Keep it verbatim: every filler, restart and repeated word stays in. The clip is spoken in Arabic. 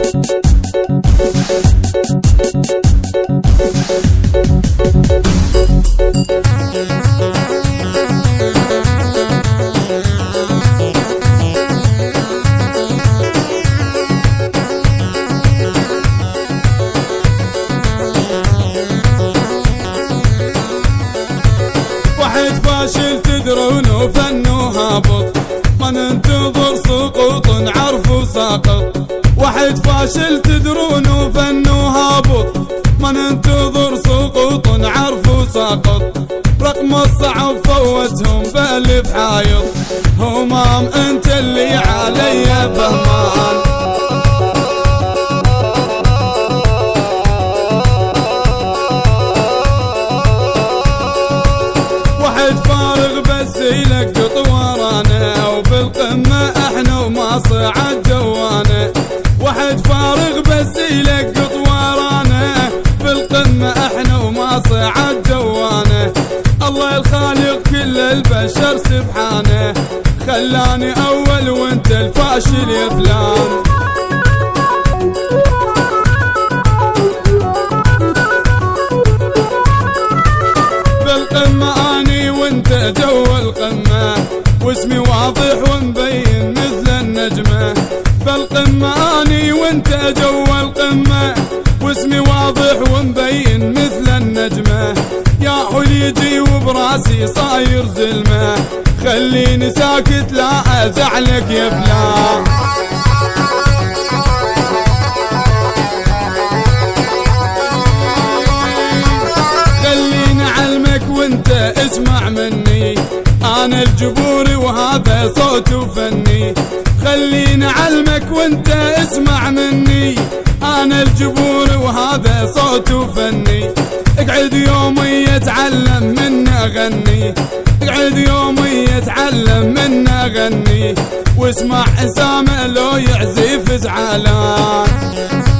واحد فاشل تدرون فنه هابط، ما ننتظر سقوط عرف وساقط. واحد فاشل تدرون فنه هابط، ما ننتظر سقوط عرف وساقط. رقم الصعب فوتهم بالف حايط، همام انت اللي علي فهمان. واحد فارغ بس يلقط ورانا، وبالقمة احنا وما صعد جوانا. واحد فارغ بس يلقط ورانا، بالقمة احنا وما صعد جوانا. الله الخالق كل البشر سبحانه، خلاني اول وانت الفاشل يا فلان. بالقمة اني وانت جو القمة، واسمي واضح ومبين مثل النجمة. بالقمة اني وانت جو القمة، واسمي واضح ومبين مثل النجمة. يا حليجي وبراسي صاير زلمة، خليني ساكت لا ازعلك يا فلان. خليني علمك وانت اسمع مني، انا الجبوري وهذا صوت وفني. خليني علمك وانت اسمع مني، انا الجبوري وهذا صوت وفني. اقعد يومي يتعلم من اغني، اقعد يومي يتعلم من اغني، واسمع اسامه لو يعزف زعلان.